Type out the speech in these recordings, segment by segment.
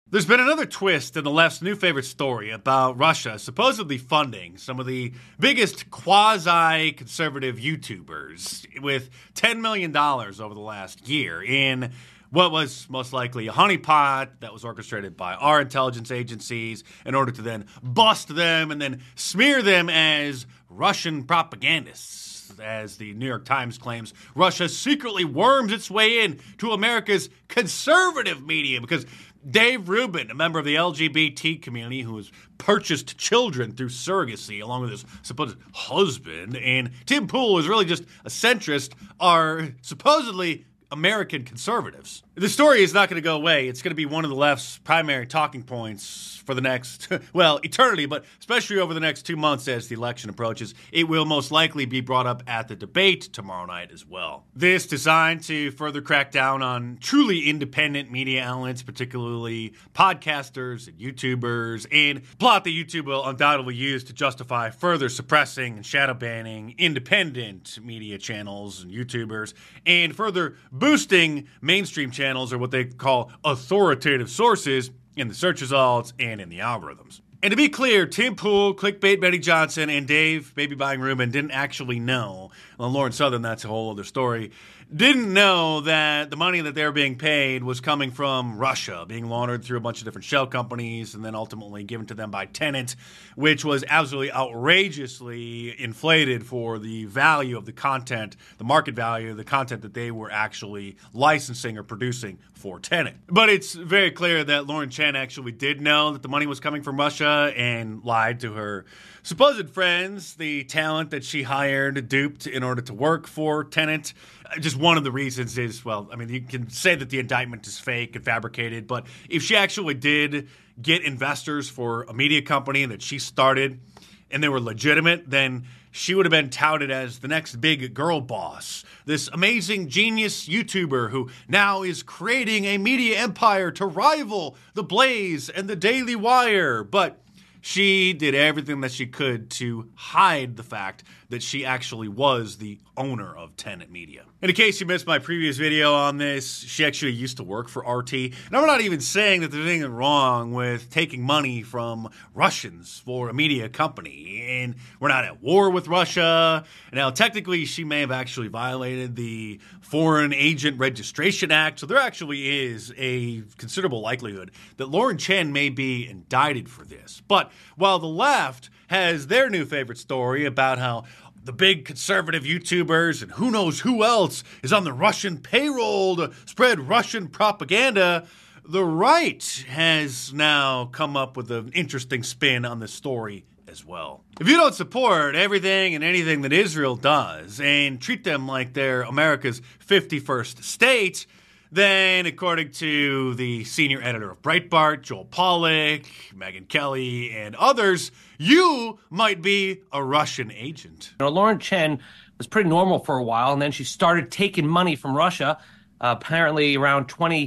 There's been another twist in the left's new favorite story about Russia supposedly funding some of the biggest quasi-conservative YouTubers with $10 million over the last year in what was most likely a honeypot that was orchestrated by our intelligence agencies in order to then bust them and then smear them as Russian propagandists. As the New York Times claims, Russia secretly worms its way in to America's conservative media because Dave Rubin, a member of the LGBT community who has purchased children through surrogacy along with his supposed husband, and Tim Pool, who is really just a centrist, are supposedly American conservatives. The story is not going to go away. It's going to be one of the left's primary talking points for the next, well, eternity, but especially over the next 2 months as the election approaches. It will most likely be brought up at the debate tomorrow night as well. This designed to further crack down on truly independent media outlets, particularly podcasters and YouTubers, and plot that YouTube will undoubtedly use to justify further suppressing and shadow banning independent media channels and YouTubers, and further boosting mainstream channels, or what they call authoritative sources, in the search results and in the algorithms. And to be clear, Tim Pool, Clickbait Betty Johnson, and Dave Baby Buying Rubin didn't actually know. Well, Lauren Southern, that's a whole other story. Didn't know that the money that they were being paid was coming from Russia, being laundered through a bunch of different shell companies and then ultimately given to them by Tenet, which was absolutely outrageously inflated for the value of the content, the market value of the content that they were actually licensing or producing for Tenet. But it's very clear that Lauren Chen actually did know that the money was coming from Russia and lied to her supposed friends, the talent that she hired, duped in order to work for Tenet. Just one of the reasons is, well, I mean, you can say that the indictment is fake and fabricated, but if she actually did get investors for a media company that she started and they were legitimate, then she would have been touted as the next big girl boss, this amazing genius YouTuber who now is creating a media empire to rival The Blaze and The Daily Wire. But she did everything that she could to hide the fact that she actually was the owner of Tenet Media. And in case you missed my previous video on this, she actually used to work for RT. And I'm not even saying that there's anything wrong with taking money from Russians for a media company. And we're not at war with Russia. Now, technically, she may have actually violated the Foreign Agent Registration Act. So there actually is a considerable likelihood that Lauren Chen may be indicted for this. But while the left has their new favorite story about how the big conservative YouTubers and who knows who else is on the Russian payroll to spread Russian propaganda, the right has now come up with an interesting spin on this story as well. If you don't support everything and anything that Israel does and treat them like they're America's 51st state, then, according to the senior editor of Breitbart, Joel Pollak, Megyn Kelly, and others, you might be a Russian agent. Lauren Chen was pretty normal for a while, and then she started taking money from Russia, apparently around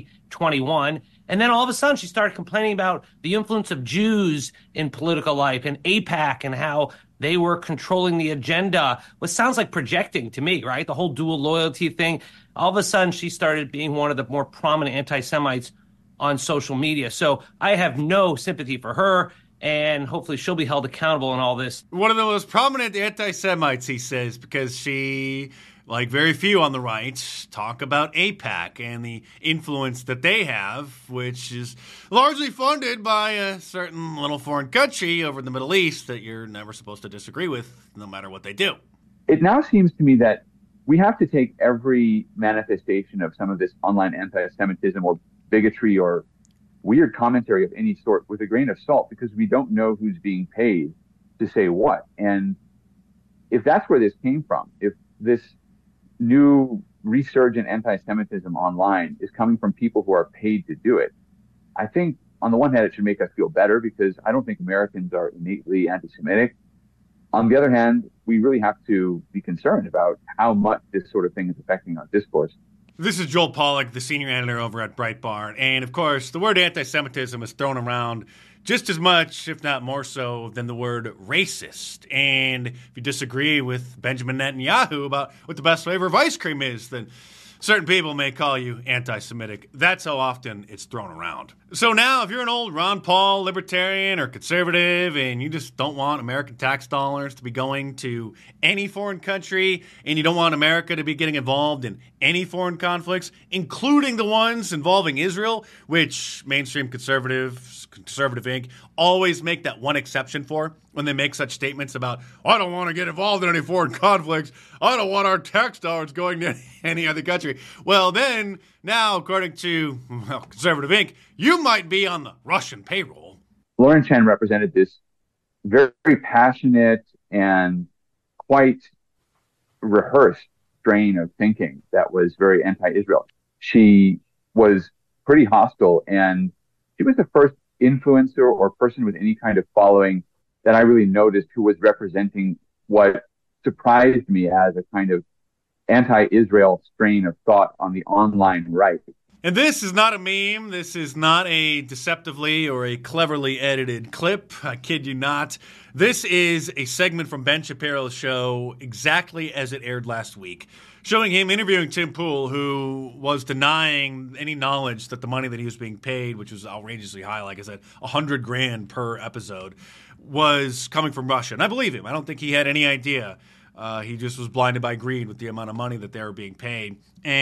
2021. And then all of a sudden, she started complaining about the influence of Jews in political life and AIPAC and how they were controlling the agenda, which sounds like projecting to me, right? The whole dual loyalty thing. All of a sudden, she started being one of the more prominent anti-Semites on social media. So I have no sympathy for her, and hopefully she'll be held accountable in all this. One of the most prominent anti-Semites, he says, because she, like very few on the right, talk about AIPAC and the influence that they have, which is largely funded by a certain little foreign country over in the Middle East that you're never supposed to disagree with, no matter what they do. It now seems to me that we have to take every manifestation of some of this online anti-Semitism or bigotry or weird commentary of any sort with a grain of salt, because we don't know who's being paid to say what. And if that's where this came from, if this new resurgent anti-Semitism online is coming from people who are paid to do it, I think on the one hand, it should make us feel better because I don't think Americans are innately anti-Semitic. On the other hand, we really have to be concerned about how much this sort of thing is affecting our discourse. This is Joel Pollak, the senior editor over at Breitbart. And of course, the word anti-Semitism is thrown around just as much, if not more so, than the word racist. And if you disagree with Benjamin Netanyahu about what the best flavor of ice cream is, then Certain people may call you anti-Semitic. That's how often it's thrown around. So now, if you're an old Ron Paul libertarian or conservative and you just don't want American tax dollars to be going to any foreign country and you don't want America to be getting involved in any foreign conflicts, including the ones involving Israel, which mainstream Conservative Inc. always make that one exception for when they make such statements about, I don't want to get involved in any foreign conflicts. I don't want our tax dollars going to any other country. Well, then, now, according to Conservative Inc., you might be on the Russian payroll. Lauren Chen represented this very, very passionate and quite rehearsed strain of thinking that was very anti-Israel. She was pretty hostile, and she was the first influencer or person with any kind of following that I really noticed who was representing what surprised me as a kind of anti-Israel strain of thought on the online right. And this is not a meme. This is not a deceptively or a cleverly edited clip. I kid you not. This is a segment from Ben Shapiro's show exactly as it aired last week, showing him interviewing Tim Pool, who was denying any knowledge that the money that he was being paid, which was outrageously high, like I said, $100,000 per episode, was coming from Russia. And I believe him. I don't think he had any idea. He just was blinded by greed with the amount of money that they were being paid,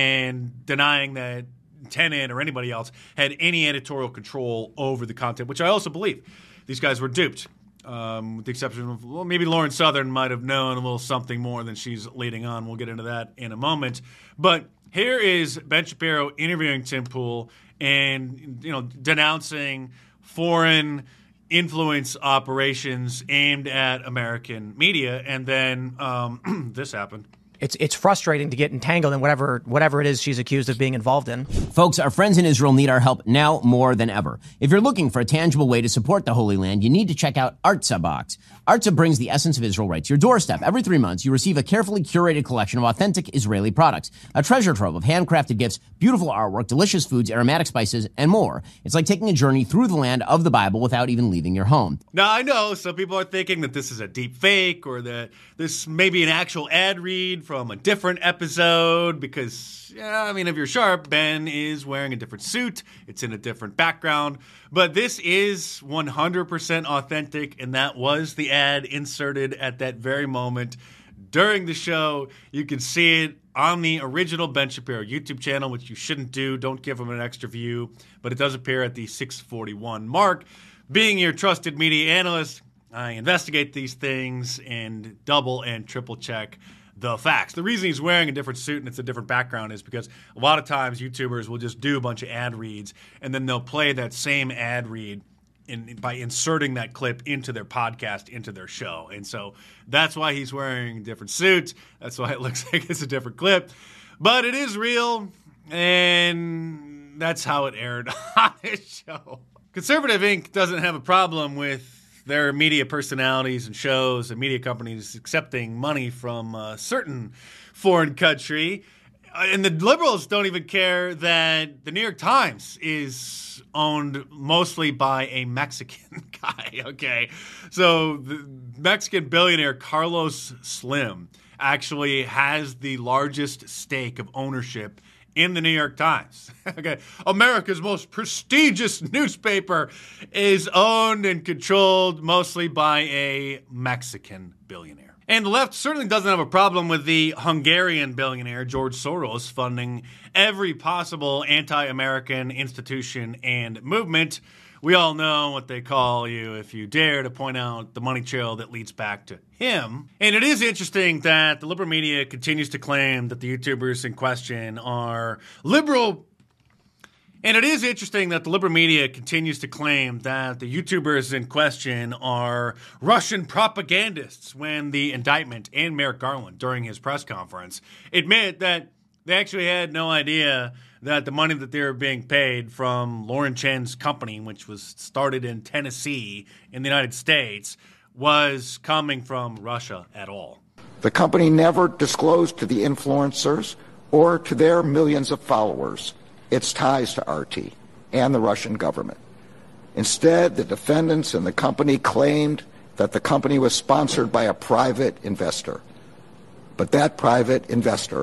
and denying that Tenet or anybody else had any editorial control over the content, which I also believe. These guys were duped, with the exception of, well, maybe Lauren Southern might have known a little something more than she's leading on. We'll get into that in a moment. But here is Ben Shapiro interviewing Tim Pool and, denouncing foreign influence operations aimed at American media. And then this happened. It's frustrating to get entangled in whatever it is she's accused of being involved in. Folks, our friends in Israel need our help now more than ever. If you're looking for a tangible way to support the Holy Land, you need to check out Artza Box. Artza brings the essence of Israel right to your doorstep. Every 3 months, you receive a carefully curated collection of authentic Israeli products, a treasure trove of handcrafted gifts, beautiful artwork, delicious foods, aromatic spices, and more. It's like taking a journey through the land of the Bible without even leaving your home. Now, I know some people are thinking that this is a deep fake or that this may be an actual ad read from a different episode because, if you're sharp, Ben is wearing a different suit. It's in a different background. But this is 100% authentic, and that was the ad inserted at that very moment during the show. You can see it on the original Ben Shapiro YouTube channel, which you shouldn't do. Don't give him an extra view. But it does appear at the 641 mark. Being your trusted media analyst, I investigate these things and double and triple check the facts. The reason he's wearing a different suit and it's a different background is because a lot of times YouTubers will just do a bunch of ad reads and then they'll play that same ad read by inserting that clip into their podcast, into their show. And so that's why he's wearing a different suit. That's why it looks like it's a different clip. But it is real, and that's how it aired on his show. Conservative Inc. doesn't have a problem with their media personalities and shows and media companies accepting money from a certain foreign country. And the liberals don't even care that the New York Times is owned mostly by a Mexican guy, okay? So the Mexican billionaire Carlos Slim actually has the largest stake of ownership in the New York Times. Okay, America's most prestigious newspaper is owned and controlled mostly by a Mexican billionaire. And the left certainly doesn't have a problem with the Hungarian billionaire George Soros funding every possible anti-American institution and movement. We all know what they call you if you dare to point out the money trail that leads back to him. And it is interesting that the liberal media continues to claim that the YouTubers in question are liberal. And it is interesting that the liberal media continues to claim that the YouTubers in question are Russian propagandists when the indictment and Merrick Garland, during his press conference, admit that they actually had no idea that the money that they were being paid from Lauren Chen's company, which was started in Tennessee in the United States, was coming from Russia at all. The company never disclosed to the influencers or to their millions of followers its ties to RT and the Russian government. Instead, the defendants and the company claimed that the company was sponsored by a private investor. But that private investor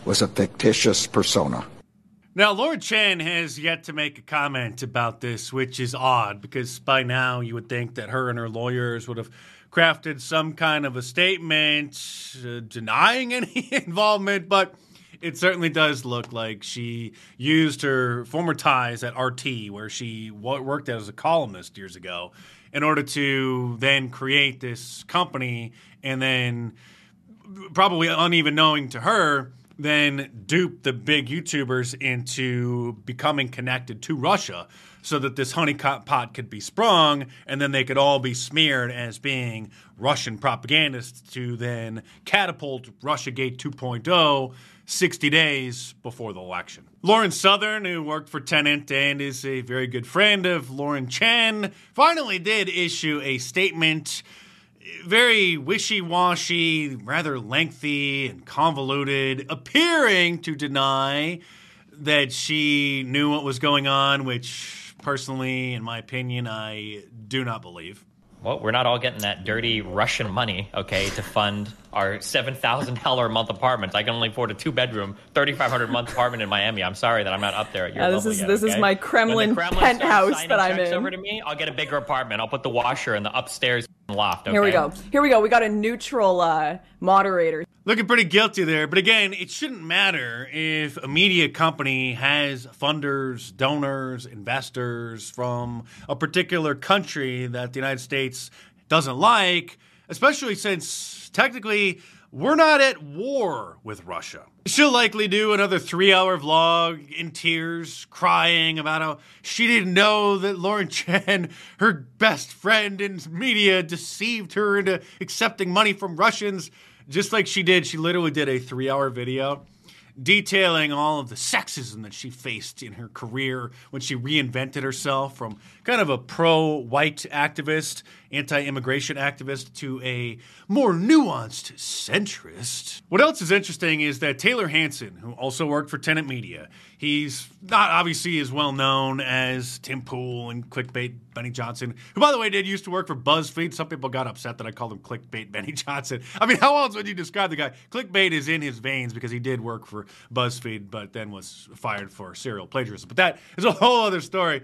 was a fictitious persona. Now, Lauren Chen has yet to make a comment about this, which is odd because by now you would think that her and her lawyers would have crafted some kind of a statement denying any involvement, but it certainly does look like she used her former ties at RT, where she worked as a columnist years ago, in order to then create this company and then, probably uneven knowing to her, then dupe the big YouTubers into becoming connected to Russia so that this honeypot could be sprung and then they could all be smeared as being Russian propagandists to then catapult Russiagate 2.0 60 days before the election. Lauren Southern, who worked for Tenet and is a very good friend of Lauren Chen, finally did issue a statement. Very wishy-washy, rather lengthy and convoluted, appearing to deny that she knew what was going on, which personally, in my opinion, I do not believe. Well, we're not all getting that dirty Russian money, okay, to fund our $7,000 a month apartments. I can only afford a 2-bedroom, $3,500 a month apartment in Miami. I'm sorry that I'm not up there at your level yet, This is my Kremlin penthouse that I'm in. Over to me, I'll get a bigger apartment. I'll put the washer in the upstairs loft. Okay? Here we go. We got a neutral moderator. Looking pretty guilty there. But again, it shouldn't matter if a media company has funders, donors, investors from a particular country that the United States doesn't like, especially since technically we're not at war with Russia. She'll likely do another 3-hour vlog in tears, crying about how she didn't know that Lauren Chen, her best friend in media, deceived her into accepting money from Russians. Just like she did, she literally did a 3-hour video detailing all of the sexism that she faced in her career when she reinvented herself from kind of a pro-white activist, anti-immigration activist, to a more nuanced centrist. What else is interesting is that Taylor Hanson, who also worked for Tenet Media, he's not obviously as well known as Tim Pool and Clickbait Benny Johnson, who, by the way, did used to work for BuzzFeed. Some people got upset that I called him Clickbait Benny Johnson. I mean, how else would you describe the guy? Clickbait is in his veins because he did work for BuzzFeed, but then was fired for serial plagiarism. But that is a whole other story.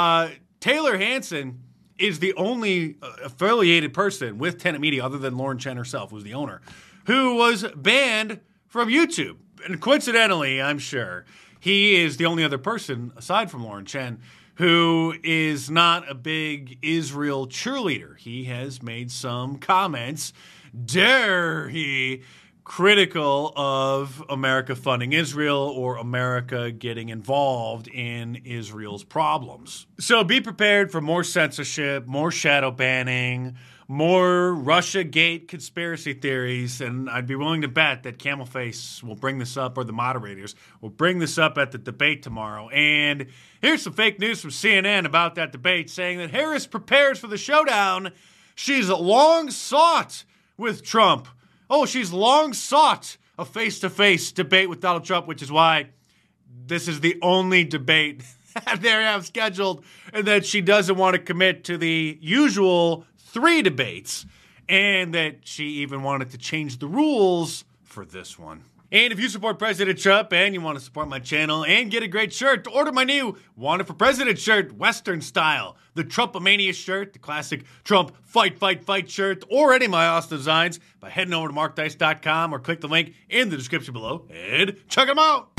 Taylor Hanson is the only affiliated person with Tenet Media, other than Lauren Chen herself, who's the owner, who was banned from YouTube. And coincidentally, I'm sure, he is the only other person, aside from Lauren Chen, who is not a big Israel cheerleader. He has made some comments, dare he, critical of America funding Israel or America getting involved in Israel's problems. So be prepared for more censorship, more shadow banning, more Russiagate conspiracy theories, and I'd be willing to bet that Camelface will bring this up, or the moderators will bring this up at the debate tomorrow. And here's some fake news from CNN about that debate, saying that Harris prepares for the showdown she's long sought with Trump. Oh, she's long sought a face-to-face debate with Donald Trump, which is why this is the only debate that they have scheduled, and that she doesn't want to commit to the usual 3 debates, and that she even wanted to change the rules for this one. And if you support President Trump and you want to support my channel and get a great shirt, order my new Wanted for President shirt, Western style. The Trumpomania shirt, the classic Trump fight, fight, fight shirt, or any of my awesome designs by heading over to markdice.com or click the link in the description below and check them out.